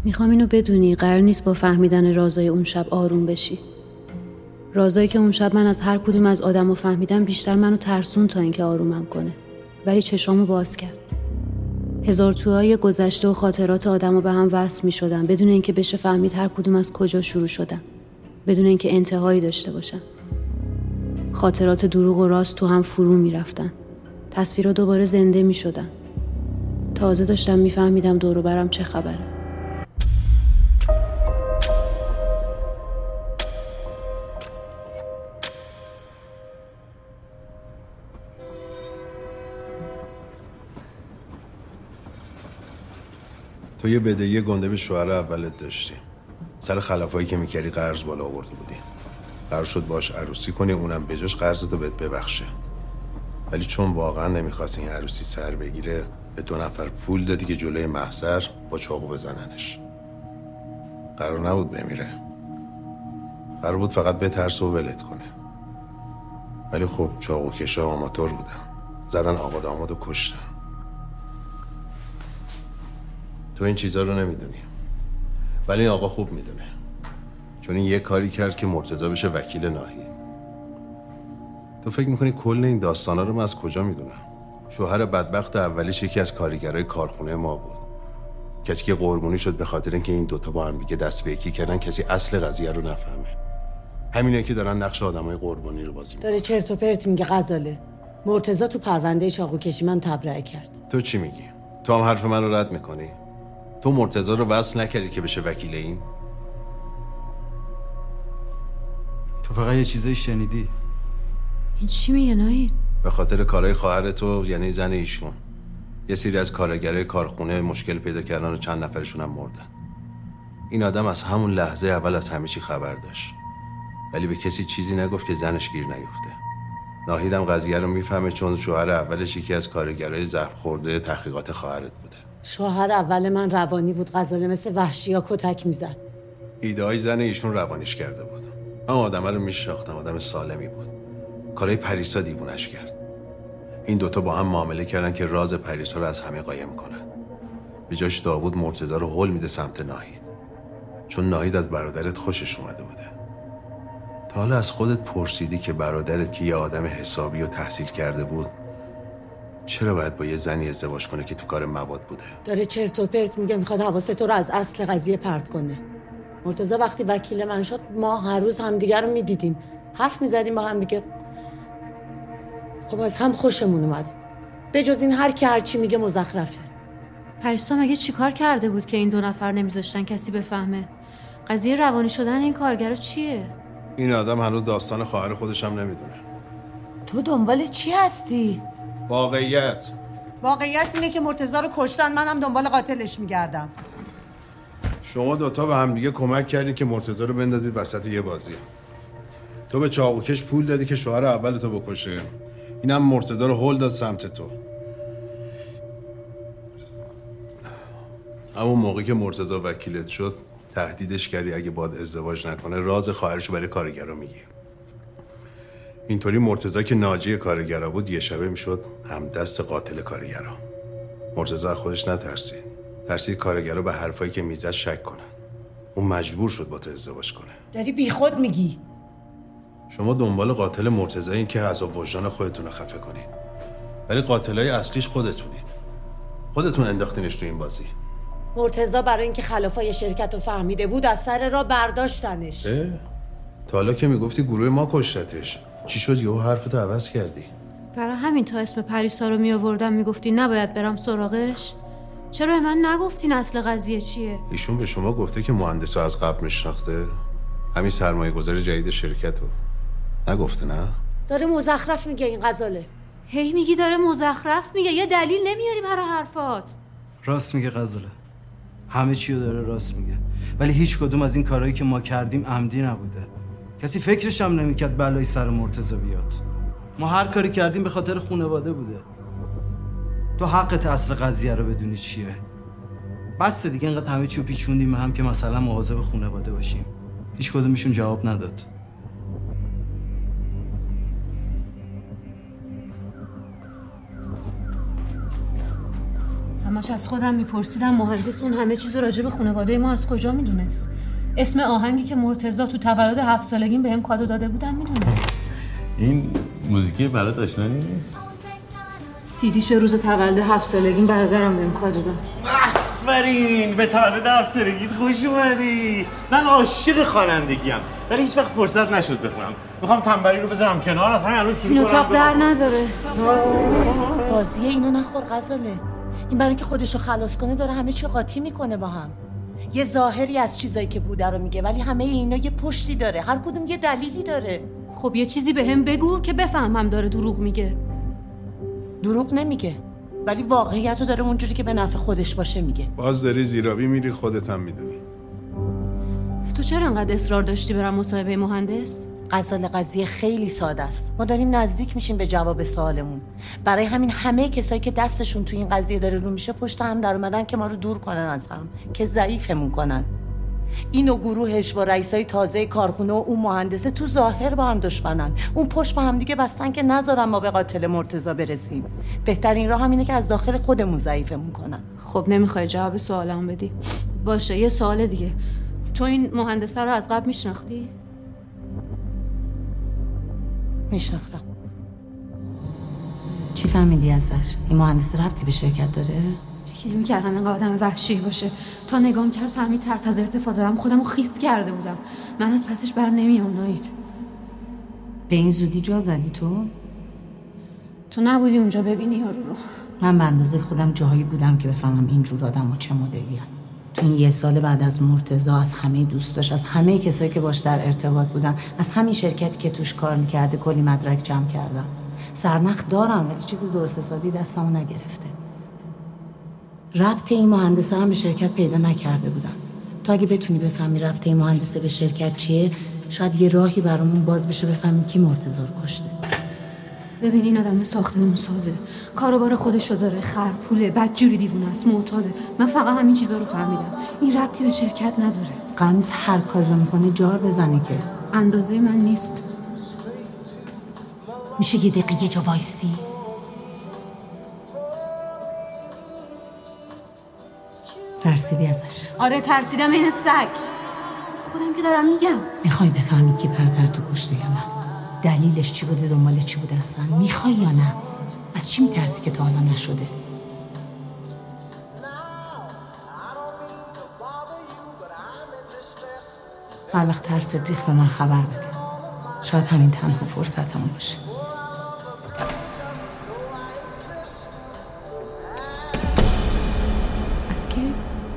میخوام اینو بدونی قرار نیست با فهمیدن رازای اون شب آروم بشی. رازایی که اون شب من از هر کدوم از آدمو فهمیدم بیشتر منو ترسون تا اینکه آرومم کنه. ولی چشامو باز کرد. هزار توهای گذشته و خاطرات آدمو به هم وصل میشدن بدون اینکه بشه فهمید هر کدوم از کجا شروع شدن. بدون اینکه انتهایی داشته باشن. خاطرات دروغ و راست تو هم فرو میرفتن. تصویرها دوباره زنده میشدن. تازه داشتم میفهمیدم دور و برم چه خبره. تو یه بدهی گنده به شوهر اولت داشتی. سر خلافایی که میکردی قرض بالا آورده بودی. قرار شد باش عروسی کنی، اونم بجاش قرضتو بهت ببخشه. ولی چون واقعا نمیخواست این عروسی سر بگیره، به 2 نفر پول دادی که جلوی محضر با چاقو بزننش. قرار نبود بمیره. قرار بود فقط بترسه و ولت کنه. ولی خب چاقو کشا آماتور بودن. زدن آقا دامادو کشتن. تو این چیزا رو نمیدونی. ولی این آقا خوب میدونه. چون این یه کاری کرد که مرتضی بشه وکیل ناهید. تو فکر میکنی کل این داستانا رو من از کجا میدونم؟ شوهر بدبخت اولیش یکی از کارگرای کارخونه ما بود. کسی که قربونی شد به خاطر اینکه این دوتا با هم دیگه دست به یکی کردن، کسی اصل قضیه رو نفهمه. همینه که دارن نقش آدمای قربانی رو بازی میکنن. داره چرت و پرت میگه غزاله. مرتضی تو پرونده چاقو کشی من تبرئه کرد. تو چی میگی؟ تو هم حرف من رو رد میکنی؟ تو مرتضی رو وصل نکردی که بشه وکیل این؟ تو فقط یه چیزایی شنیدی. این چی میگه ناهید؟ به خاطر کارهای خواهر تو، یعنی زن ایشون، یه سری از کارگرای کارخونه مشکل پیدا کردن و چند نفرشون هم مردن. این آدم از همون لحظه اول از همه چی خبر داشت، ولی به کسی چیزی نگفت که زنش گیر نیفته. ناهیدم قضیه رو میفهمه چون شوهر اولش یکی از کارگرای زخم خورده تحقیقات خواهرت بوده. شوهر اول من روانی بود، غزاله مثل وحشی‌ها کتک میزد. ایده‌های زن ایشون روانیش کرده بود. من آدم رو میشناختم، آدم سالمی بود. کارهای پریسا دیوونش کرد. این دوتا با هم معامله کردن که راز پریسا رو از همه قایم کنن. به جاش داوود مرتضی رو هول میده سمت ناهید، چون ناهید از برادرت خوشش اومده بوده. تا حالا از خودت پرسیدی که برادرت که یه آدم حسابی و تحصیل کرده بود چرا باید با یه زنی ازدواج کنه که تو کار مواد بوده؟ داره چرت و پرت میگه، میخواد حواست تو رو از اصل قضیه پرت کنه. مرتضی وقتی وکیل من شد ما هر روز همدیگه رو میدیدیم، حرف میزدیم با هم دیگه. خب از هم خوشمون اومد. به جز این هر کی هر چی میگه مزخرفه. پریسا مگه چیکار کرده بود که این 2 نفر نمیذاشتن کسی بفهمه؟ قضیه روانی شدن این کارگرا چیه؟ این آدم هنوز داستان خواهر خودش هم نمیدونه. تو دنبال چی هستی؟ واقعیت اینه که مرتضی رو کشتن، منم دنبال قاتلش میگردم. شما دوتا به هم دیگه کمک کردید که مرتضی رو بندازید وسط یه بازی. تو به چاقوکش پول دادی که شوهر اول تو بکشه، اینم مرتضی رو هول داد سمت تو. همون موقعی که مرتضی وکیلت شد تهدیدش کردی اگه باهات ازدواج نکنه راز خواهرشو برای کارگرا میگی. اینطوری مرتضی که ناجی کارگرا بود یه شبه میشد همدست قاتل کارگرا. مرتضی خودش ترسید کارگرا به حرفایی که میزد شک کنن. اون مجبور شد با تو ازدواج کنه. داری بیخود میگی. شما دنبال قاتل مرتضی این که عذاب وجدان خودتون رو خفه کنید، ولی قاتلای اصلیش خودتون انداختینش تو این بازی. مرتضی برای اینکه خلافای شرکت رو فهمیده بود از سر راه برداشتنش. تا حالا که میگفتی گروه ما کشتتش، چی شد یهو حرفتو عوض کردی؟ برای همین تا اسم پریسا رو میآوردم میگفتی نباید برم سراغش؟ چرا به من نگفتین اصل قضیه چیه؟ ایشون به شما گفته که مهندسو از قبل میشناخته؟ همین سرمایه گذاری جدید شرکتو نگفته؟ نه؟ داره مزخرف میگه این غزاله. هی میگی داره مزخرف میگه، یه دلیل نمیاری برای حرفات. راست میگه غزاله، همه چی رو داره راست میگه، ولی هیچ کدوم از این کارهایی که ما کردیم عمدی نبوده. کسی فکرش هم نمیکرد بلای سر مرتضی بیاد. ما هر کاری کردیم به خاطر خانواده بوده. تو حقت اصل قضیه رو بدونی چیه. بس دیگه اینقدر همه چی رو پیچوندیم هم که مثلا مواظب خانواده باشیم. هیچ کدومشون جواب نداد. همش از خودم میپرسیدم مهندس اون همه چیز راجع به خانواده ما از کجا میدونست؟ اسم آهنگی که مرتضی تو تولد 7 سالگیم بهم کادو داده بودم میدونه. این موزیک بلد آشنا نیست؟ سیدیش روز تولد 7 سالگیم برادرم بهم کادو داد. آفرین، به تولد 7 سالگیت خوش اومدی. من عاشق خوانندگی ام، ولی هیچ وقت فرصت نشد بخونم. میخوام تنبلی رو بذارم کنار، اصلا الان شروع کنم. این اتاق در نداره. بازیه اینو نخور غزاله. این برای اینکه خودشو خلاص کنه داره همه چی قاطی میکنه با هم. یه ظاهری از چیزایی که بوده رو میگه، ولی همه اینا یه پشتی داره، هر کدوم یه دلیلی داره. خب یه چیزی بهم بگو که بفهمم داره دروغ میگه. دروغ نمیگه، ولی واقعیت رو داره اونجوری که به نفع خودش باشه میگه. باز داری زیرابی میری، خودت هم میدونی. تو چرا انقدر اصرار داشتی برم مصاحبه مهندس؟ غزاله قضیه خیلی ساده است. ما داریم نزدیک میشیم به جواب سوالمون. برای همین همه کسایی که دستشون تو این قضیه داره رو میشه پشت هم در اومدن که ما رو دور کنن از هم، که ضعیفمون کنن. اینو گروهش با رئیسای تازه کارخونه و اون مهندسه تو ظاهر با هم دشمنن، اون پشت با هم دیگه بستن که نذارن ما به قاتل مرتضی برسیم. بهترین راه همینه که از داخل خودمون ضعیفمون کنن. خب نمیخوای جواب سوالم بدی؟ باشه یه سوال دیگه. تو این مهندسه رو از قبل میشناختی؟ میشناختم. چی فهمیدی ازش؟ این مهندس ربطی به شرکت داره؟ فکر نمی‌کردم اینقدر آدم وحشی باشه. تا نگام کرد فهمید ترس از ارتفاع دارم، خودمو خیس کرده بودم. من از پسش بر نمیام ناید. به این زودی جا زدی تو؟ تو نبودی اونجا ببینی یارو رو. من به اندازه خودم جاهایی بودم که بفهمم اینجور آدم‌ها چه مدلی هن. تو این یه سال بعد از مرتضی، از همه دوستاش، از همه کسایی که باش در ارتباط بودن، از همین شرکتی که توش کار میکرده کلی مدرک جمع کردم. سرنخ دارم ولی چیز درست حسابی دستمو نگرفته. ربط این مهندسه هم به شرکت پیدا نکرده بودم. تو اگه بتونی بفهمی ربط این مهندسه به شرکت چیه، شاید یه راهی برامون باز بشه بفهمیم کی مرتضی رو کشته. ببین این آدم ساختمون سازه، کاروبار خودشو داره، خرپوله، بدجوری دیوونه است، معتاده. من فقط همین چیزا رو فهمیدم. این ربطی به شرکت نداره. قرار نیست هر کاری رو میکنه جار بزنه که. اندازه من نیست. میشه یه دقیقه یه جا وایسی؟ ترسیدی ازش؟ آره ترسیدم این سگ. خودم که دارم میگم. میخوای بفهمی کی برادر تو کشته یا نه؟ دلیلش چی بوده، دنبال چی بوده اصلا؟ میخوای یا نه؟ از چی میترسی که تا حالا نشده؟ هر وقت ترست ریخ به من خبر بده. شاید همین تنها فرصتمون باشه. از کی؟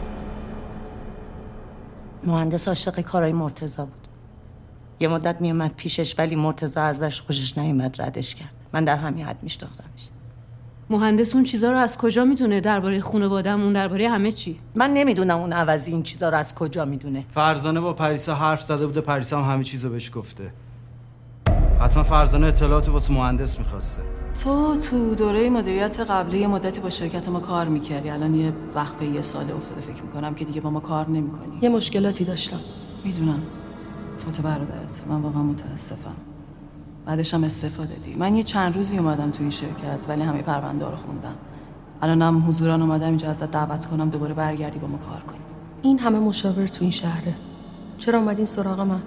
مهندس عاشق کارای مرتضی بود. یه مدت میومد پیشش ولی مرتضی ازش خوشش نیومد، ردش کرد. من در همین حد میشناختمش. مهندس اون چیزا رو از کجا میدونه؟ درباره خانواده‌مون، درباره همه چی؟ من نمیدونم اون عوضی این چیزا رو از کجا میدونه. فرزانه با پریسا حرف زده بوده، پریسا هم همه چیزو بهش گفته. حتما فرزانه اطلاعات واسه مهندس میخواسته. تو دوره مدیریت قبلی مدتی با شرکت ما کار میکردی، الان یه وقفه یه ساله افتاده فکر میکنم که دیگه با ما کار نمیکنی. یه مشکلاتی داشتم. میدونم. فوت برادرت، من واقعا متاسفم. بعدش هم استعفا دادی. من یه چند روزی اومدم تو این شرکت ولی همه پرونده رو خوندم. الانم حضوران اومدم اینجا ازت دعوت کنم دوباره برگردی با ما کار کنی. این همه مشاور تو این شهره، چرا اومدین سراغ من؟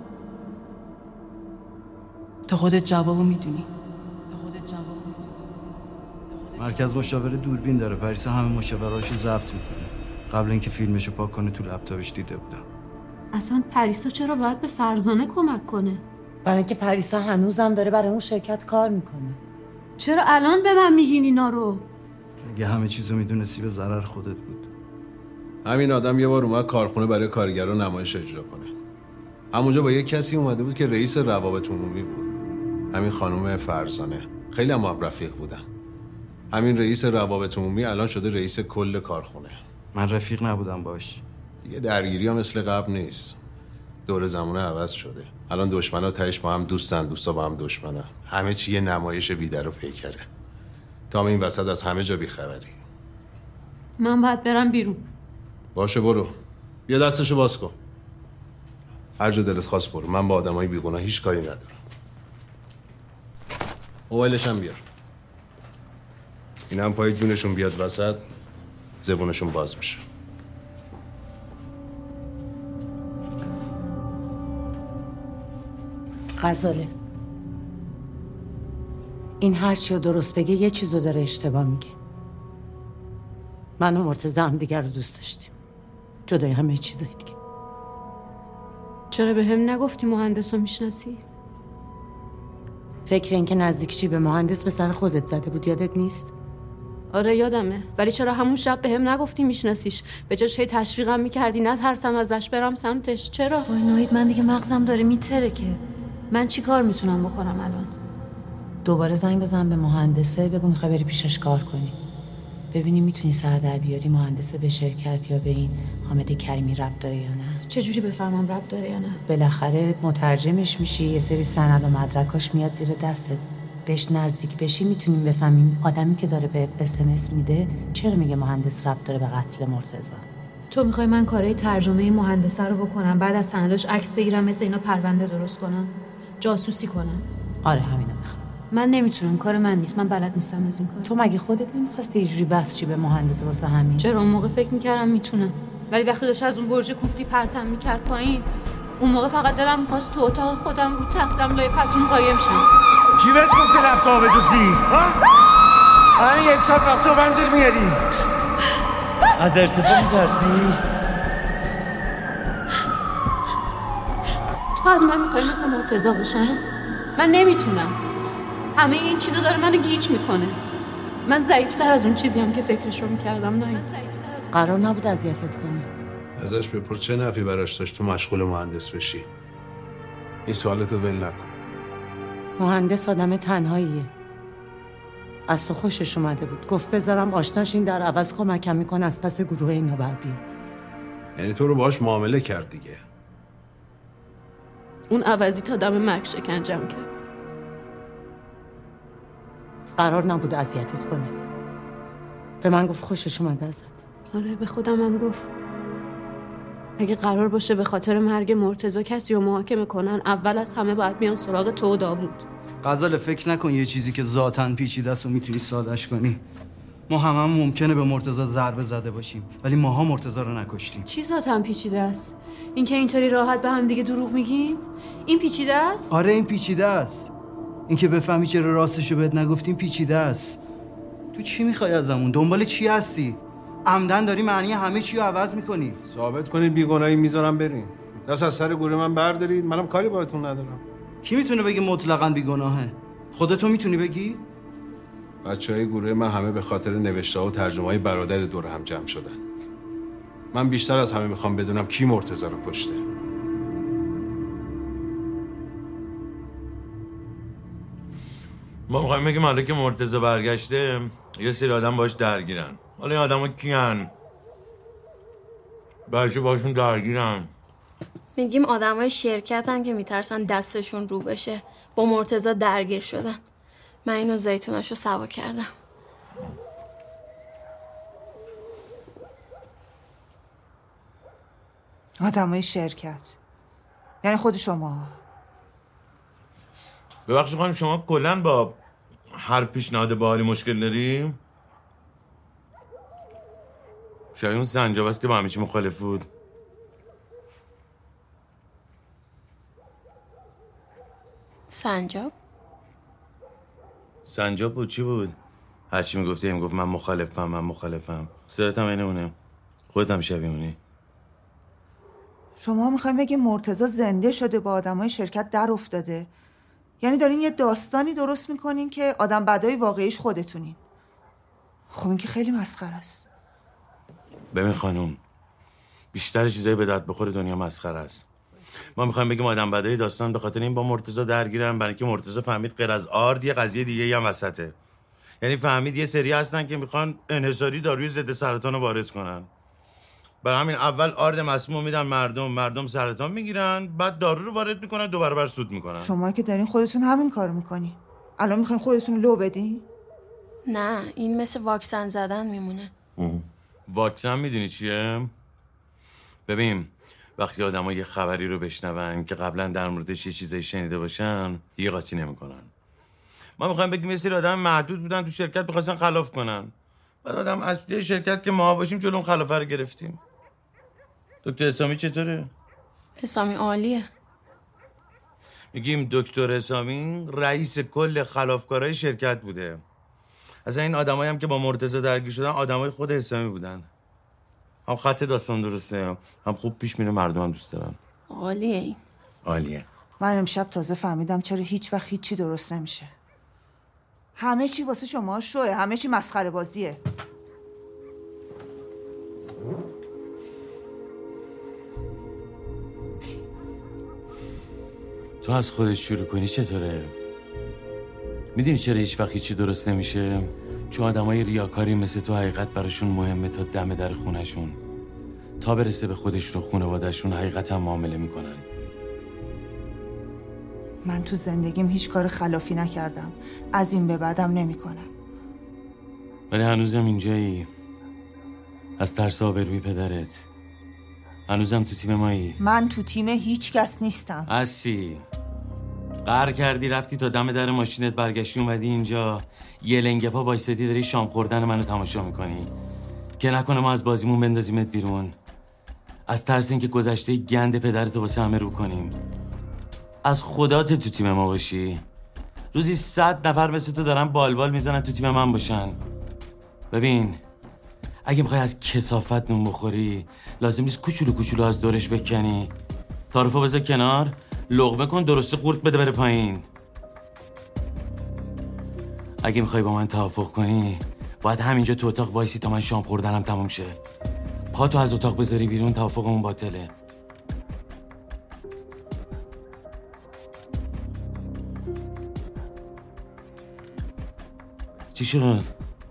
تو خودت جوابو میدونی. مرکز مشاوره دوربین داره، پریسا همه مشاورهاشو ضبط میکنه. قبل اینکه فیلمشو پاک کنه تو لپتاپش دیده بودم. اصلا پریسا چرا باید به فرزانه کمک کنه؟ برای اینکه پریسا هنوزم داره برای اون شرکت کار میکنه. چرا الان به من میگین اینا رو؟ اگه همه چیزو میدونستی به ضرر خودت بود. همین آدم یه بار اومد کارخونه برای کارگرا نمایش اجرا کنه. همونجا با یه کسی اومده بود که رئیس روابط عمومی بود. همین خانم فرزانه. خیلی هم رفیق بودن. همین رئیس روابط عمومی الان شده رئیس کل کارخونه. من رفیق نبودم باش. دیگه درگیری ها مثل قبل نیست. دور زمانه عوض شده. الان دشمنا تهش با هم دوستن، دوستا با هم دشمنن. همه چی یه نمایش بیدر و پیکره. تا این وسط از همه جا بیخبری. من باید برم بیرون. باشه برو. بیا دستشو باز کن. هر جا دلت خواست برو. من با آدمای بیگناه هیچ کاری ندارم. موبایلش هم بیار. اینا هم پای جونشون بیاد وسط. زبونشون باز میشه. غزاله، این هر چی رو درست بگه یه چیزو داره اشتباه میگه. من و مرتضی هم دیگر رو دوست داشتیم، جدای همه چیزای دیگه. چرا به هم نگفتی مهندس رو میشناسی؟ فکر این که نزدیکی به مهندس به سر خودت زده بود یادت نیست؟ آره یادمه، ولی چرا همون شب به هم نگفتی میشناسیش؟ به جاش هی تشویقم میکردی نترسم ازش برم سمتش. چرا؟ وای ناهید، من دیگه مغزم داره میتره که من چی کار میتونم بکنم الان؟ دوباره زنگ بزن به مهندسه، بگو میخوای بری پیشش کار کنی، ببینی میتونی سر در بیاری مهندسه به شرکت یا به این حامد کریمی ربط داره یا نه. چجوری بفهمم ربط داره یا نه؟ بالاخره مترجمش میشی، یه سری سند و مدرکاش میاد زیر دستت، بهش نزدیک بشی میتونیم بفهمیم آدمی که داره به SMS میده چرا میگه مهندس ربط داره به قتل مرتضی. تو میخوای من کارهای ترجمه مهندسه رو بکنم، بعد از سنداش عکس بگیرم مثل اینا پرونده درست کنم، جاسوسی کنم؟ آره همینو میخوام. من نمیتونم، کار من نیست، من بلد نیستم از این کار. تو مگه خودت نمیخواستی یه جوری بس چی به مهندسه واسه همین؟ چرا؟ اون موقع فکر میکردم میتونم، ولی وقتی داشت از اون برج کوفتی پرتم میکرد پایین، اون موقع فقط دلم میخواست تو اتاق خودم رو تختم لای پتون قایم شم. کی بهت گفته لپتاپ بجوزی؟ همین یک ساعت لپتاپ هم دیر میاری. از ارتفاع میترسی؟ تو از من میخوای مثل مرتضی باشم؟ من نمیتونم. همه این چیزا داره منو گیج میکنه. من ضعیفتر از اون چیزی هم که فکرش رو میکردم. نه قرار نبود اذیتت کنی. ازش بپرس چه نفعی براش داشت تو مشغول مهندس بشی. این سوالتو ول نکن. مهندس آدم تنهاییه، از تو خوشش اومده بود، گفت بذارم آشناش این در عوض کمکم میکنه از پس گروه اینا بر بیاد. یعنی تو رو باهاش معامله کرد دیگه. اون عوضی تا دم مرگ شکنجم کرد. قرار نبود اذیتت کنه. به من گفت خوشش اومده ازت. آره به خودم هم گفت اگه قرار باشه به خاطر مرگ مرتضی کسی رو محاکمه کنن، اول از همه باید بیان سراغ تو و داوود. غزاله فکر نکن یه چیزی که ذاتاً پیچیده است و میتونی سادهش کنی. ما هممون ممکنه به مرتضی ضربه زده باشیم، ولی ماها مرتضی رو نکشتیم. چی ذاتاً پیچیده است؟ اینکه اینطوری راحت به هم دیگه دروغ میگیم، این پیچیده است؟ آره این پیچیده است. اینکه بفهمی چرا راستشو بهت نگفتیم پیچیده است. تو چی میخوای ازمون؟ دنبال چی هستی؟ عمدن داری معنی همه چی رو عوض میکنی. ثابت کنید بیگناهی میذارم بریم. دست از سر گوره من بردارید، منم کاری باهاتون ندارم. کی میتونه بگه مطلقاً بیگناهه؟ خودتو میتونی بگی؟ بچهای گروه من همه به خاطر نوشته و ترجمه های برادر دور هم جمع شدن. من بیشتر از همه میخوام بدونم کی مرتضی رو کشته. ما میخوایم بگیم حالا که مرتضی برگشته یه سری آدم باش درگیرن. حالا این آدم ها کیان؟ برشو باشون درگیرن. میگیم آدمای شرکتن که میترسن دستشون رو بشه، با مرتضی درگیر شدن. من اینو زیتوناشو سوا کردم. آدمای شرکت یعنی خود شما؟ ببخشید خانم شما کلن با هر پیشنهاد باحالی مشکل داری؟ شاید اون سنجاب است که با همه چی مخالف بود. سنجاب؟ سنجاب بود چی بود؟ هرچی میگفتی هم گفت من مخالفم. صدات هم اینه اونه. خودت هم شبیه اونی. شما میخوایم بگیم مرتضی زنده شده با آدمای شرکت در افتاده؟ یعنی دارین یه داستانی درست میکنین که آدم بدای واقعیش خودتونین. خب این که خیلی مسخره است. ببین خانوم، بیشتر چیزایی به درد بخور دنیا مسخره است. ما میخوایم بگیم آدم بدای داستان به خاطر این با مرتضی درگیرن، برای اینکه مرتضی فهمید غیر از آرد یه قضیه دیگه هم وسطه. یعنی فهمید یه سری هستن که میخوان انحصاری داروی ضد سرطان رو وارد کنن. برای همین اول آرد مسموم میدن مردم سرطان میگیرن، بعد دارو رو وارد میکنن، 2 برابر سود میکنن. شما که دارین خودتون همین کارو میکنین. الان میخواین خودتون لو بدین؟ نه، این مثل واکسن زدن میمونه. واکسن میدونی چیه؟ ببین وقتی آدم‌ها یه خبری رو بشنون که قبلا در موردش یه چیزایی شنیده باشن دیگه قاطی نمیکنن. ما میخوایم بگیم یه سری آدم محدود بودن تو شرکت می‌خواستن خلاف کنن. بعد آدم اصلی شرکت که ما باشیم جلو اون خلافه رو گرفتیم. دکتر حسامی چطوره؟ حسامی عالیه. میگیم دکتر حسامی رئیس کل خلافکارای شرکت بوده. از این آدمایی هم که با مرتضی درگیر شدن آدمای خود حسامی بودن. هم خط داستان درسته، هم خوب پیش میره، مردم هم دوست دارن. عالیه این. عالیه. من امشب تازه فهمیدم چرا هیچ وقت هیچی درست نمیشه. همه چی واسه شما شوه، همه چی مسخره بازیه. تو از خودت شروع کنی چطوره؟ میدونی چرا هیچ وقت هیچی درست نمیشه؟ چون آدمای ریاکاری مثل تو حقیقت براشون مهمه تا دم در خونشون تا برسه به خودشون و خانواده‌شون حقیقتا معامله میکنن. من تو زندگیم هیچ کار خلافی نکردم، از این به بعدم نمیکنم. ولی هنوزم اینجایی، از ترس آبروی پدرت. هنوزم تو تیم مایی. من تو تیم هیچ کس نیستم. هستی. قهر کردی رفتی تا دم در ماشینت، برگشتی اومدی اینجا یه لنگه پا وایسادی داری شام خوردن منو تماشا میکنی که نکنه ما از بازیمون بندازیمت بیرون، از ترس اینکه گذشته گند پدرتو واسه همه رو کنیم. از خدات تو تیم ما باشی. روزی 100 نفر مثل تو دارن بالبال میزنن تو تیم من باشن. ببین اگه میخوای از کثافت نون بخوری لازم نیست کوچولو کوچولو از دورش بکنی. تعارفو بذار کنار، لقمه کن درسته قورت بده بره پایین. اگه میخوای با من توافق کنی باید همینجا تو اتاق وایسی تا من شام خوردنم تموم شه. پاتو از اتاق بذاری بیرون، توافقمون باطله. چی شد؟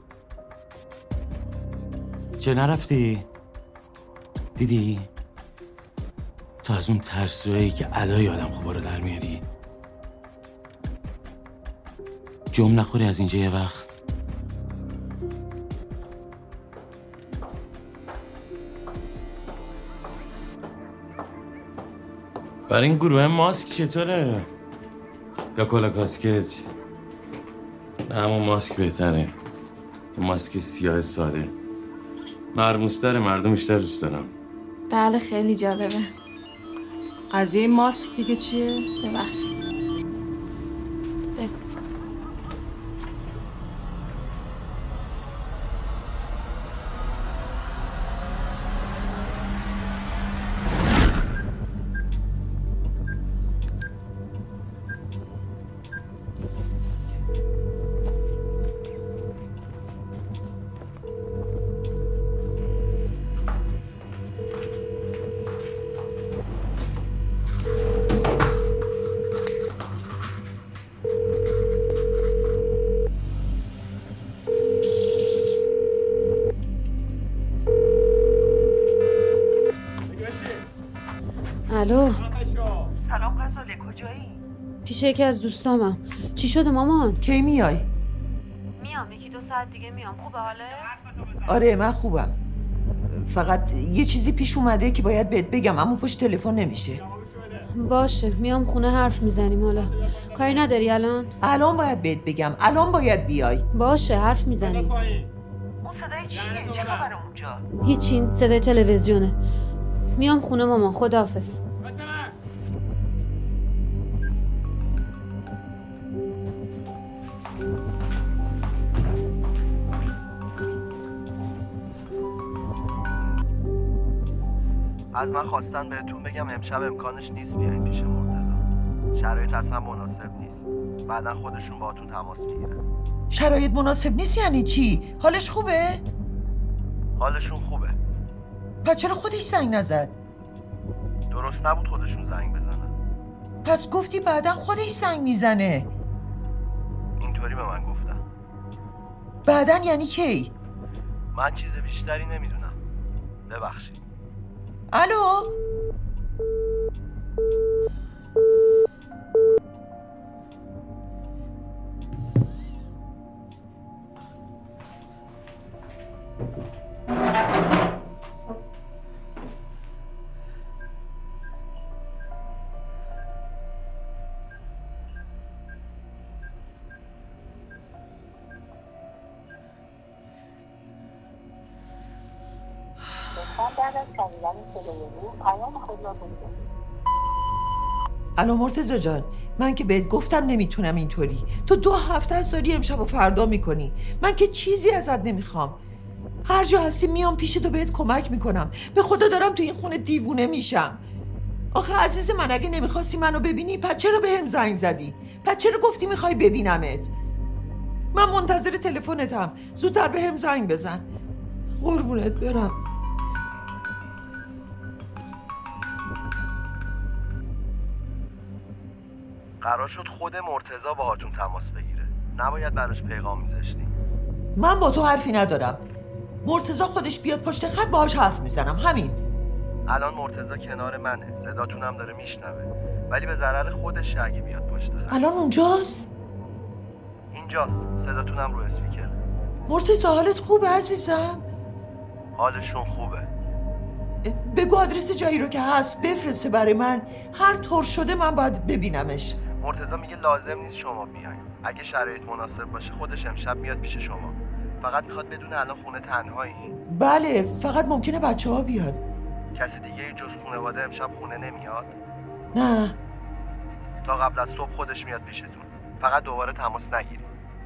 چه نرفتی؟ دیدی؟ تو از اون ترسوهی که ادای آدم خوبا رو در میاری. جم نخوری از اینجا یه وقت. برای این گروه ماسک چطوره؟ یا کلا کاسکت؟ نه همون ماسک بهتره. ماسک سیاه ساده مرموزتره، مردم بیشتر دوست دارم. بله خیلی جالبه. قضیه ماسک دیگه چیه؟ ببخشید. بگو. الو. سلام غزاله، کجایی؟ پیش یکی از دوستامم. چی شده مامان؟ کی میای؟ میام، 1-2 ساعت دیگه میام. خوبه حاله؟ آره من خوبم. فقط یه چیزی پیش اومده که باید بهت بگم اما پشت تلفن نمیشه. باشه میام خونه حرف میزنیم. حالا کاری نداری الان؟ الان باید بهت بگم، الان باید بیای. باشه حرف میزنیم. اون صدای چیه؟ چه خبره اونجا؟ هیچی، صدای تلویزیونه. میام خونه مامان. خداحافظ. از من خواستن بهتون بگم امشب امکانش نیست بیاین پیش مرتضی. شرایط اصلا مناسب نیست. بعدا خودشون باهاتون تماس میگیرن. شرایط مناسب نیست یعنی چی؟ حالش خوبه؟ حالشون خوبه. پس چرا خودش زنگ نزد؟ درست نبود خودشون زنگ بزنن. پس گفتی بعدا خودش زنگ میزنه. اینطوری به من گفتن. بعدا یعنی کی؟ من چیز بیشتری نمیدونم. ببخشید. الو؟ بعد از شنیدن صدای او پیام خود را بگذارید. الو مرتضی جان، من که بهت گفتم نمیتونم اینطوری. تو 2 هفته از داری امشب و فردا میکنی. من که چیزی ازت نمیخوام. هر جا هستی میام پیش تو بهت کمک میکنم. به خدا دارم تو این خونه دیوونه میشم. آخه عزیز من، اگه نمیخواستی منو ببینی پس چرا بهم زنگ زدی؟ پس چرا گفتی میخوای ببینمت؟ من منتظر تلفنتم. زودتر بهم زنگ بزن. قربونت برم. قرار شد خود مرتضی باهاتون تماس بگیره. نباید براش پیغام میذاشتی. من با تو حرفی ندارم. مرتضی خودش بیاد پشت خط باهاش حرف میزنم. همین. الان مرتضی کنار منه. صداتونم داره میشنوه. ولی به ضرر خودش اگه بیاد پشت خط. الان اونجاست؟ اینجاست. صداتونم رو اسپیکر. مرتضی حالت خوبه عزیزم؟ حالشون خوبه. بگو آدرس جایی رو که هست بفرسته برای من. هر طور شده من باید ببینمش. مرتضی میگه لازم نیست شما بیاین. اگه شرایط مناسب باشه خودش امشب میاد پیش شما. فقط میخواد بدونه الان خونه تنهایی؟ بله، فقط ممکنه بچه‌ها بیان. کسی دیگه جز خانواده امشب خونه نمیاد؟ نه. تا قبل از صبح خودش میاد پیشتون. فقط دوباره تماس نگیرید.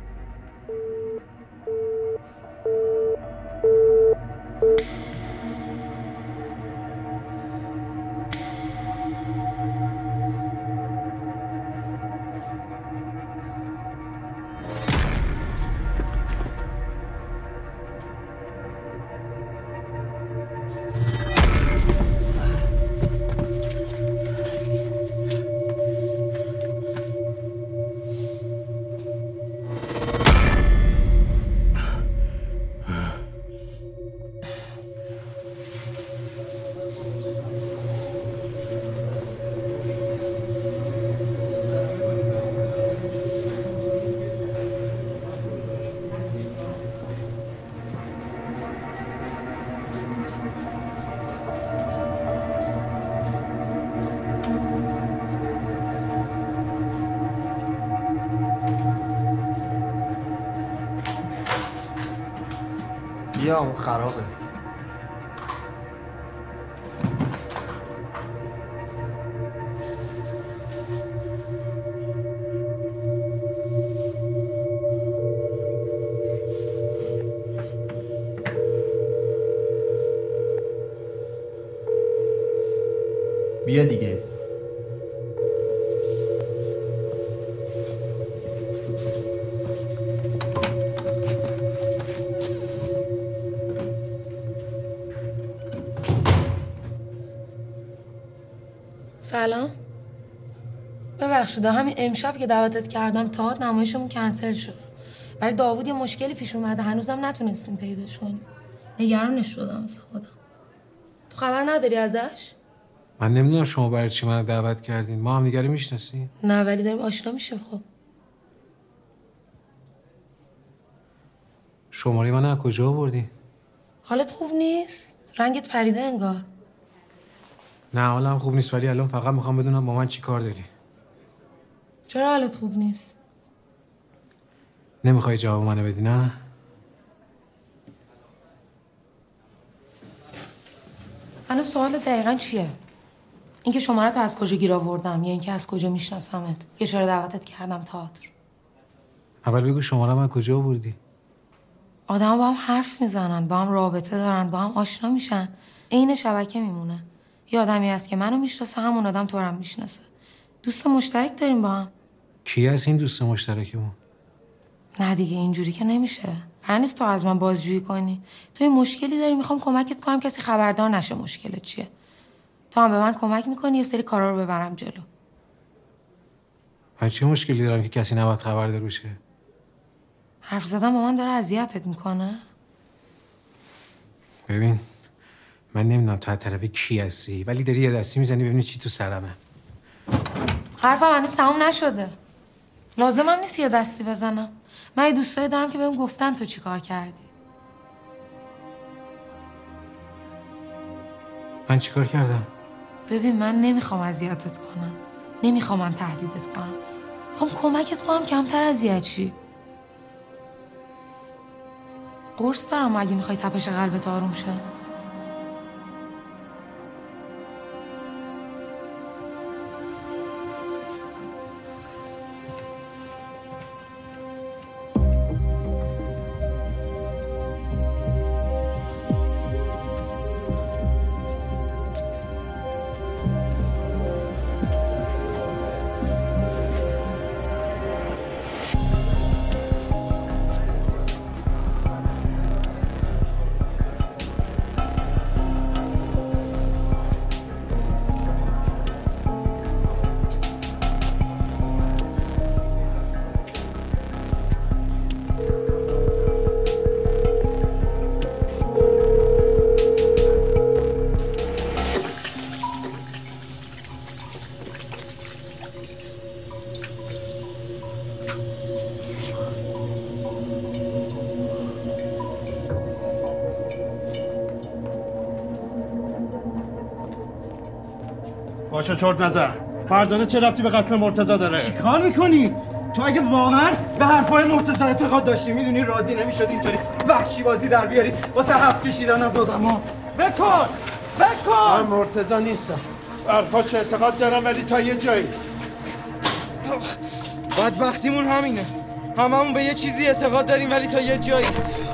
بیا اون خرابه. بیا دیگه. سلام. ببخشید همین امشب که دعوتت کردم تئاتر نمایشمون کنسل شد. برای داوود یه مشکلی پیش اومده، هنوزم نتونستیم پیداش کنیم. نگرانش شدم واسه خودم. تو خبر نداری ازش؟ من نمیدونم شما برای چی منو دعوت کردین. ما هم دیگه رو میشناسیم؟ نه ولی داریم آشنا میشیم. خب شماره من از کجا آوردی؟ حالت خوب نیست؟ رنگت پریده انگار. نه حالم خوب نیست، ولی الان فقط میخوام بدونم با من چی کار داری. چرا حالت خوب نیست؟ نمیخوای جواب منو بدی؟ نه الان سوال دقیقاً چیه؟ اینکه شماره تو از کجا گیر آوردم یا اینکه از کجا میشناسمت؟ یه چرا دعوتت کردم تئاتر؟ اول بگو شماره من کجا آوردی؟ آدما با هم حرف میزنن، با هم رابطه دارن، با هم آشنا میشن، عین شبکه میمونه. یه آدمی هست که منو میشناسه، همون آدم تو رو هم میشناسه. دوست مشترک داریم با هم. کی هست این دوست مشترکمون؟ نه دیگه اینجوری که نمیشه. قرار نیست تو از من بازجویی کنی. تو یه مشکلی داری، میخوام کمکت کنم کسی خبردار نشه مشکلت چیه. تو هم به من کمک میکنی یه سری کارا رو ببرم جلو. من چه مشکلی دارم که کسی نباید خبردار بشه؟ حرف زدن با من داره اذیتت میکنه؟ ببین من نمیدونم تو از طرف کی هستی، ولی داری یه دستی میزنی ببینی چی تو سرمه. حرفم هنوز تموم نشده. لازمم نیست یه دستی بزنم. من یه دوستایی دارم که بهم گفتن تو چی کار کردی. من چی کار کردم؟ ببین من نمیخوام اذیتت کنم، نمیخوام تهدیدت کنم، میخوام کمکت کنم کمتر اذیت شی. قرص دارم اگه میخوای تپش قلبت آروم شه. باشه چرت نزن. فرزانه چه ربطی به قتل مرتضی داره؟ چیکار میکنی؟ تو اگه واقعا به حرفای مرتضی اعتقاد داشتی میدونی راضی نمیشد اینطوری وحشی بازی در بیاری واسه حرف کشیدن از آدما. بکن من مرتضی نیستم. حرفاش اعتقاد دارم ولی تا یه جایی. بدبختیمون همینه. هممون به یه چیزی اعتقاد داریم ولی تا یه جایی.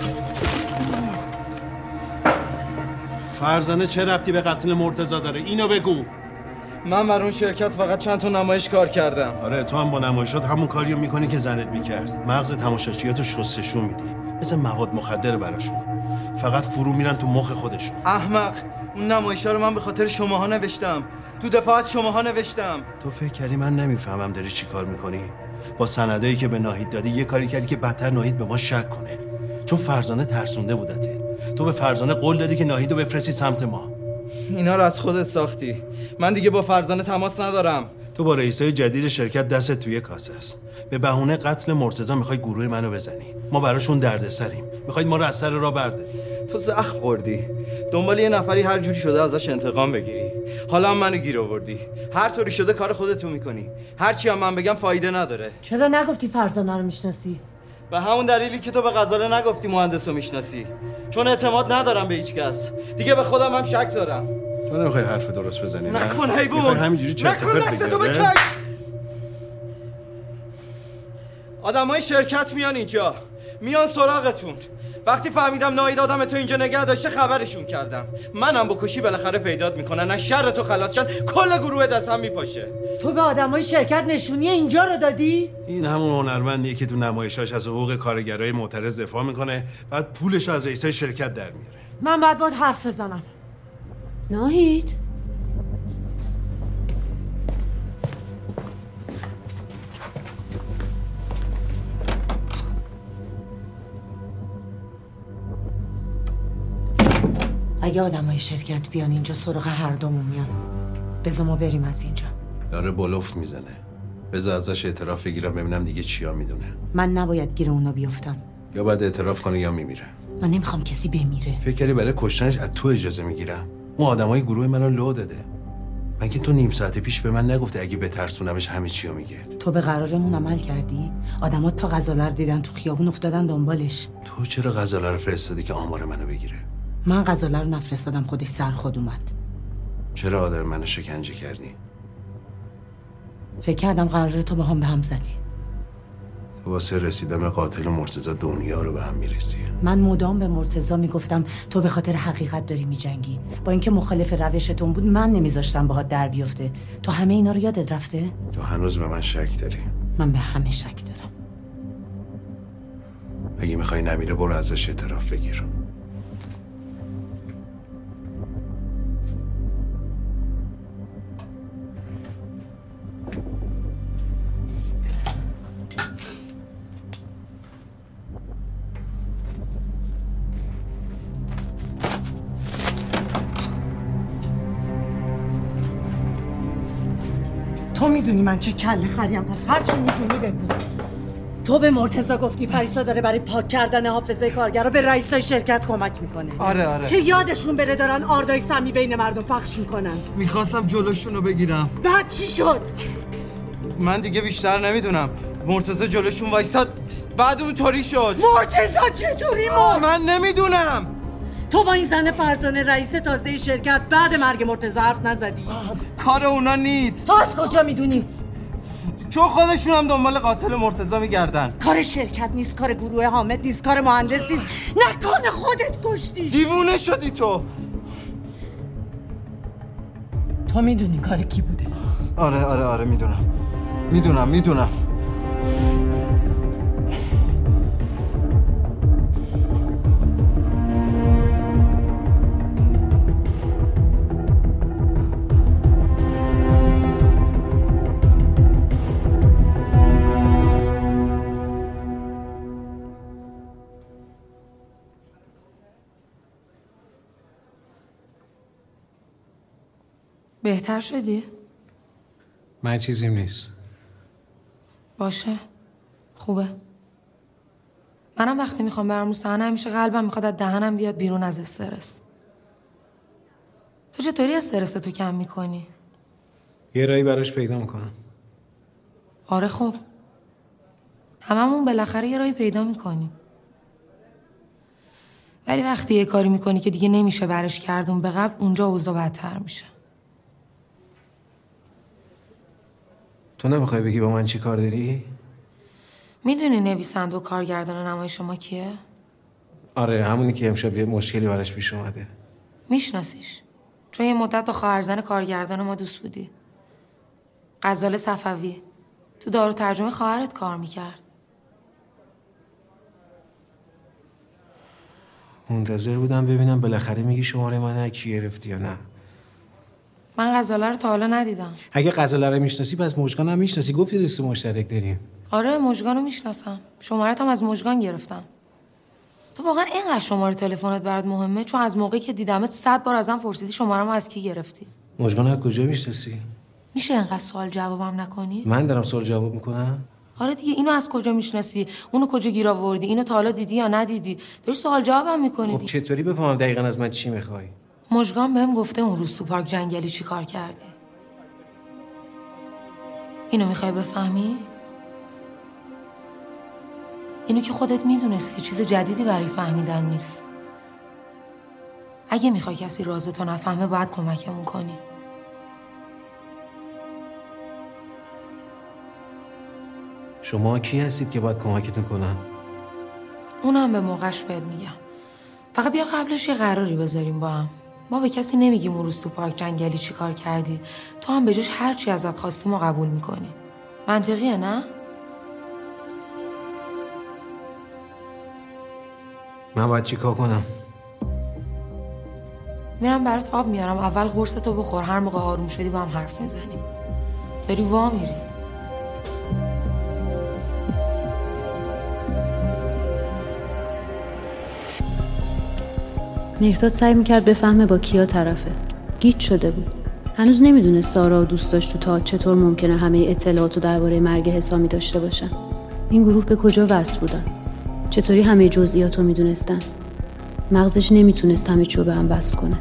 فرزانه چه ربطی به قتل مرتضی داره؟ اینو بگو. من بر اون شرکت فقط چند تا نمایش کار کردم. آره تو هم با نمایشات همون کاریو میکنی که زنت میکرد. مغز تماشاچیاتو شستشو میدی مثل مواد مخدر براشون. فقط فرو میرن تو مخ خودشون. احمق، اون نمایشا رو من به خاطر شماها نوشتم. تو دفاع از شماها نوشتم. تو فکر کردی من نمیفهمم داری چی کار میکنی؟ با سندایی که به ناهید دادی یه کاری کردی که بدتر ناهید به ما شک کنه. چون فرزانه ترسونده بودته. تو به فرزانه قول دادی که ناهیدو بفرستی سمت ما. اینا رو از خودت ساختی. من دیگه با فرزانه تماس ندارم. تو با رئیسای جدید شرکت دستت توی کاسه است. به بهونه قتل مرتضی میخوای گروه منو بزنی. ما براشون دردسریم. میخواید ما رو از سر راه برداری. تو زخم خوردی. دنبال یه نفری هر جوری شده ازش انتقام بگیری. حالا هم منو گیر آوردی. هر طوری شده کار خودتو میکنی. هر چی هم من بگم فایده نداره. چرا نگفتی فرزانه رو میشناسی؟ به همون دلیلی که تو به غزاله نگفتی مهندس رو میشناسی. چون اعتماد ندارم به هیچ کس. دیگه به خودم هم شک دارم. تو نمیخوای حرف درست بزنی نه؟ نکن حیوان. میخوای همینجوری چرت و پرت بگی؟ آدمای شرکت میان اینجا. میان سراغتون. وقتی فهمیدم ناهید آدم تو اینجا نگه داشته خبرشون کردم. منم بکشی بالاخره پیدات میکنن. از شر تو خلاص شن کل گروه دستم میپاشه. تو به آدمای شرکت نشونی اینجا رو دادی؟ این همون هنرمندیه که تو نمایشاش از حقوق کارگرای معترض دفاع میکنه بعد پولش از رئیسای شرکت در میاره. من باید حرف بزنم. ناهید اگه آدمای شرکت بیان اینجا سراغ هر دومون میان. بذار ما بریم از اینجا. داره بلوف میزنه. بذار ازش اعتراف بگیرم ببینم دیگه چیا میدونه. من نباید گیر اونا بیفتم. یا باید اعتراف کنه یا میمیره. من نمیخوام کسی بمیره. فکر کردی برای کشتنش از تو اجازه میگیرم؟ اون آدمای گروه منو لو داده. من که تو نیم ساعت پیش به من نگفته اگه بترسونمش همه چیو میگه. تو به قرارمون عمل کردی؟ آدما تا غزاله رو دیدن تو خیابون افتادن دنبالش. تو چرا غزاله رو فرستادی که آمار منو بگیره؟ من غزاله رو نفرستادم، خودش سر خود اومد. چرا آدم منو شکنجه کردی؟ فکر کردم قراره تو با هم به هم زدی. تو واسه رسیدن به قاتل مرتضی دنیا رو به هم میرسی. من مدام به مرتضی میگفتم تو به خاطر حقیقت داری میجنگی. با اینکه مخالف روشتون بود من نمیذاشتم باهات در بیفته. تو همه اینا رو یادت رفته؟ تو هنوز به من شک داری؟ من به همه شک دارم. اگه میخوای نمیره برو ازش اعتراف بگیر. تو میدونی من چه کله خریم، پس هر چی میدونی بگو. تو به مرتضی گفتی پریسا داره برای پاک کردن حافظه کارگرا به رئیسای شرکت کمک میکنه. آره که یادشون بره دارن آردای سمی بین مردم پخش میکنن. میخواستم جلوشون رو بگیرم. بعد چی شد؟ من دیگه بیشتر نمیدونم. مرتضی جلوشون وایساد بعد اون طوری شد. مرتضی چطوری مرد؟ من نمیدونم. تو با این زن فرزانه رئیس تازه شرکت بعد مرگ مرتضی حرف نزدی؟ کار اونا نیست. تو از کجا میدونی؟ چون خودشون هم دنبال قاتل مرتضی میگردن. کار شرکت نیست، کار گروه حامد نیست، کار مهندس نیست. نکنه خودت کشتی. دیوونه شدی تو. تو میدونی کار کی بوده؟ آره میدونم. بهتر شدی؟ من چیزیم نیست. باشه خوبه. منم وقتی میخوام برم رو صحنه همیشه قلبم میخواد از دهنم بیاد بیرون از استرس. تو چطوری استرس تو کم میکنی؟ یه راهی براش پیدا میکنم. آره خب هممون بالاخره یه راهی پیدا میکنیم، ولی وقتی یه کاری میکنی که دیگه نمیشه برش گردون به قبل، اونجا اوضاع بدتر میشه. تو نمیخوای بگی با من چی کار داری؟ میدونی نویسنده و کارگردان نمایش ما کیه؟ آره، همونی که امشب یه مشکلی براش پیش اومده. میشناسیش؟ چون یه مدت با خواهرزن کارگردان ما دوست بودی. غزال صفوی تو دارو ترجمه خواهرت کار میکرد. منتظر بودم ببینم بالاخره میگی شماره من کی گرفتی یا نه. من غزاله رو تا حالا ندیدم. اگه غزاله رو میشناسی پس مژگان هم میشناسی. گفتی دوست مشترک داریم. آره مژگان رو میشناسم. شماره‌ت هم از مژگان گرفتم. تو واقعا اینقدر شماره تلفنت برات مهمه؟ چون از موقعی که دیدمت 100 بار ازم پرسیدی شماره‌مو از کی گرفتی. مژگان از کجا میشناسی؟ میشه اینقدر سوال جوابم نکنی؟ من دارم سوال جواب میکنم. آره دیگه، اینو از کجا میشناسی؟ اونو کجا گیر آوردی؟ اینو تا حالا دیدی یا ندیدی؟ داری سوال جوابم میکنی. خب چطوری بفهمم دقیقاً از من چی میخوای؟ مژگان بهم گفته اون روز تو پارک جنگلی چی کار کردی. اینو میخوای بفهمی؟ اینو که خودت میدونستی، چیز جدیدی برای فهمیدن نیست. اگه میخوای کسی رازتو نفهمه باید کمکمون کنی. شما کی هستید که باید کمکتون کنم؟ اونم به موقعش بهت میگم. فقط بیا قبلش یه قراری بذاریم با هم. ما به کسی نمیگیم اون روز تو پارک جنگلی چی کار کردی. تو هم به جاش هر چی ازت خواستیم و قبول میکنی. منطقیه نه؟ من باید چی کار کنم؟ میرم برات آب میارم. اول قرصتو بخور. هر موقع آروم شدی با هم حرف میزنیم. داری وا میری. مهرداد سعی میکرد بفهمه با کیا طرفه. گیج شده بود. هنوز نمیدونه سارا و دوستاش تو تئاتر چطور ممکنه همه اطلاعاتو درباره مرگ حسامی داشته باشن. این گروه به کجا وصل بودن؟ چطوری همه جزئیاتو میدونستن؟ مغزش نمیتونست همه چیو به هم وصل کنه.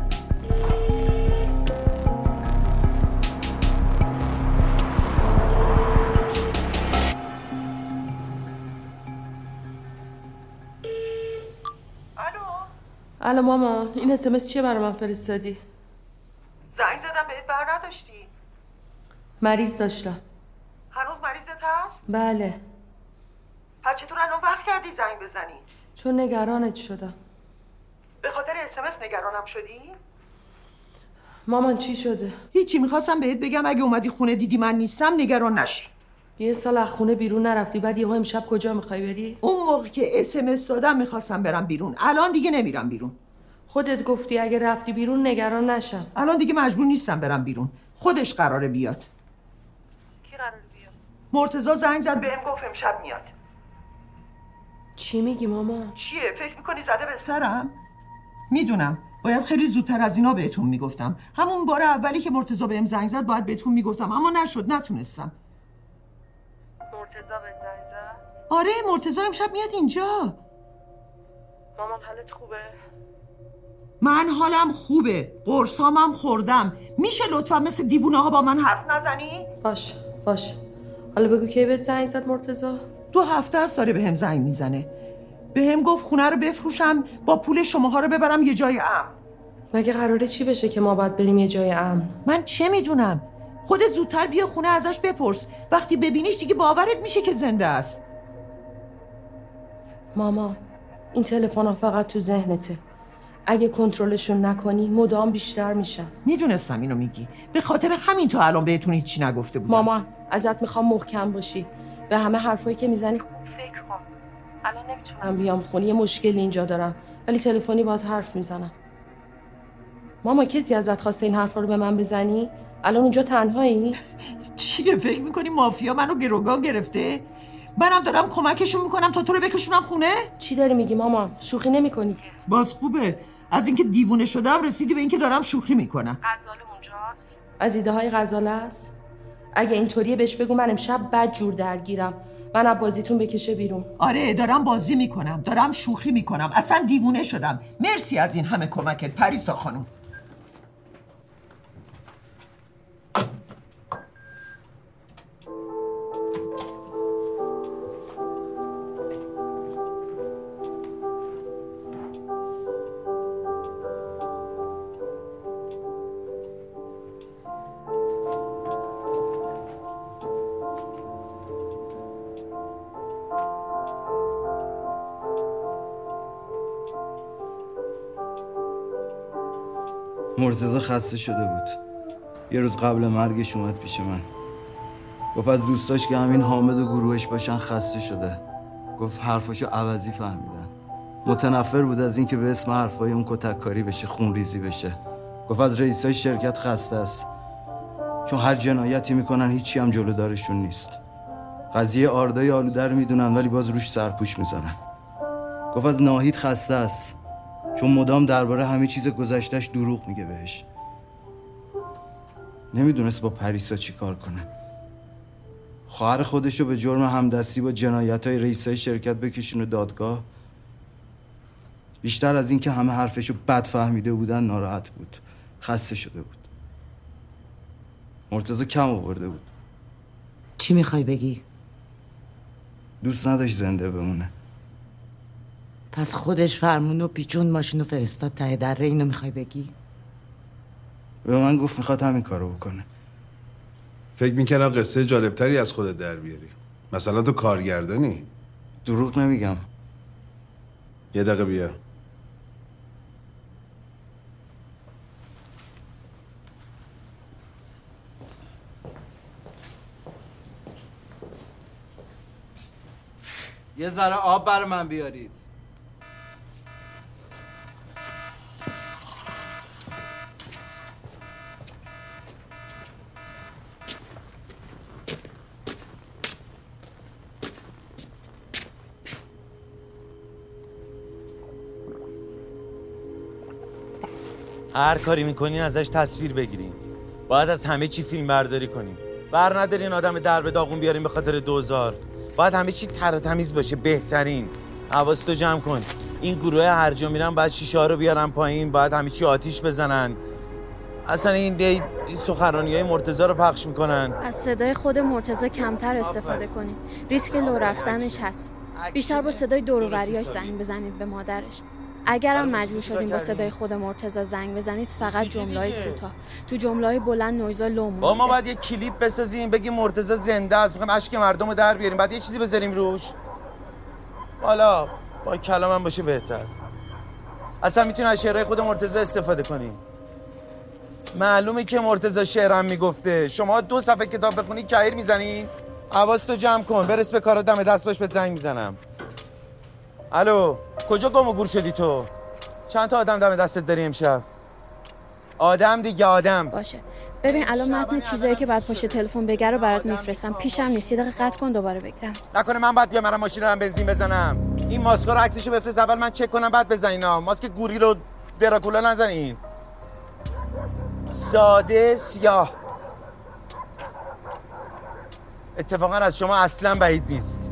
الو مامان، این SMS چیه برای من فرستادی؟ زنگ زدم بهت بر نداشتی؟ مریض داشتم. هنوز مریضت هست؟ بله. پس چطور الان وقت کردی زنگ بزنی؟ چون نگرانت شدم. به خاطر SMS نگرانم شدی؟ مامان چی شده؟ هیچی، میخواستم بهت بگم اگه اومدی خونه دیدی من نیستم نگران نشی. یه سال از خونه بیرون نرفتی، بعد یهو امشب کجا میخوای بری؟ اون موقع که SMS دادم میخواستم برم بیرون، الان دیگه نمیرم بیرون. خودت گفتی اگه رفتی بیرون نگران نشم. الان دیگه مجبور نیستم برم بیرون، خودش قراره بیاد. کی قراره بیاد؟ مرتضی زنگ زد بهم گفت امشب میاد. چی میگی مامان؟ چیه؟ فکر میکنی زده به سرم؟ میدونم باید خیلی زودتر از اینا بهتون میگفتم. همون بار اولی که مرتضی بهم زنگ زد باید بهتون میگفتم، اما نشد، نتونستم. مرتضی بهت زنگ زد؟ آره، مرتضی امشب میاد اینجا. مامان حالت خوبه؟ من حالم خوبه، قرصامم خوردم. میشه لطفا مثل دیوونه ها با من حرف نزنی؟ باش. حالا بگو کی بهت زنگ زد مرتضی؟ 2 هفته است داره بهم زنگ میزنه. بهم گفت خونه رو بفروشم با پول شماها رو ببرم یه جای امن. مگه قراره چی بشه که ما باید بریم یه جای امن؟ من چه میدونم؟ خودت زودتر بیا خونه ازش بپرس. وقتی ببینیش دیگه باورت میشه که زنده است. ماما این تلفن‌ها فقط تو ذهنته. اگه کنترلشون نکنی مدام بیشتر میشن. میدونستم اینو میگی. به خاطر همین تو الان بهتون هیچی نگفته بودم. مامان ازت میخوام محکم باشی. به همه حرفایی که میزنی خوب فکر کن. الان نمیتونم بیام خونه، یه مشکلی اینجا دارم، ولی تلفنی باهات حرف میزنم. ماما کسی ازت خواسته این حرفا رو به من بزنی؟ الان اونجا تنهایی؟ چیه فکر میکنی مافیا منو گروگان گرفته؟ منم دارم کمکشون میکنم تا تو رو بکشونم خونه؟ چی داری میگی ماما؟ شوخی نمیکنی که؟ باز خوبه. از اینکه دیوونه شدم رسیدی به اینکه دارم شوخی میکنم. غزاله اونجاست؟ از ایده های غزاله است؟ اگه اینطوریه بهش بگو من امشب بد جور درگیرم. من از بازیتون بکشه بیرون. آره دارم بازی میکنم، دارم شوخی میکنم، اصلا دیوونه شدم. مرسی از این همه کمکت پریسا خانم. مرتضی خسته شده بود. یه روز قبل مرگش اومد پیش من. گفت از دوستاش که همین حامد و گروهش باشن خسته شده. گفت حرفاشو عوضی فهمیدن. متنفر بود از اینکه به اسم حرفای اون کتککاری بشه، خونریزی بشه. گفت از رئیسای شرکت خسته است، چون هر جنایتی میکنن هیچی هم جلو دارشون نیست. قضیه آردای آلوده رو میدونن ولی باز روش سرپوش میذارن. گفت از ناهید خسته است، چون مدام درباره همه چیز گذشتهش دروغ میگه بهش. نمیدونست با پریسا چی کار کنه. خواهر خودشو به جرم همدستی با جنایت‌های رئیسای شرکت بکشونه دادگاه. بیشتر از این که همه حرفشو بد فهمیده بودن ناراحت بود، خسته شده بود. مرتضی کم آورده بود. چی میخوای بگی؟ دوست نداشت زنده بمونه. پس خودش فرمون و پیچون ماشین و فرستاد ته دره، اینو میخوای بگی؟ به من گفت میخواد همین کارو بکنه. فکر میکردم قصه جالبتری از خودت در بیاری. مثلا تو کارگردانی. دروغ نمیگم. یه دقیقه بیا. یه ذره آب برای من بیارید. هر کاری میکنین ازش تصویر بگیرین. باید از همه چی فیلم برداری کنین. بر ندارین آدم در به داغون بیارین به خاطر دوزار. باید همه چی تر و تمیز باشه، بهترین. حواستو جمع کن. این گروه هر جا میرن باید شیشه ها رو بیارن پایین، باید همه چی آتیش بزنن. اصلا این سخنرانی‌های مرتضی رو پخش میکنن. از صدای خود مرتضی کمتر استفاده کنید. ریسک لو رفتنش هست. بیشتر با صدای دور و بریاش زنگ بزنید به مادرش. اگرم مجبور شدین با صدای خود مرتضی زنگ بزنید، فقط جمله‌های کوتاه. تو جمله‌های بلند نویزا لو مونده. ما باید یه کلیپ بسازیم بگیم مرتضی زنده است، می‌خوایم اشک مردم رو در بیاریم، بعد یه چیزی بذاریم روش. حالا با کلامم باشه بهتر. اصلا میتونی از شعرهای خود مرتضی استفاده کنی. معلومه که مرتضی شعرم میگفته. شما 2 صفحه کتاب بخونی کعیر میزنین. حواستو جمع کن، برس به کارا، دم دست باش، بهت زنگ میزنم. الو، کجا گم و گور شدی تو؟ چند تا آدم دم دستت داری امشب؟ آدم دیگه، آدم. باشه. ببین الان متن چیزایی که بعد پشت تلفن بگه رو برات میفرستم. پیشم نیست، یه دقیقه قطع کن دوباره بگیرم. نکنه من بعد بیام برام ماشینم بنزین بزنم. این ماسکا رو عکسشو بفرست اول من چک کنم بعد بزنینا. ماسک گوریل و دراکولا نزنین. ساده سیاه. اتفاقا از شما اصلا بعید نیست.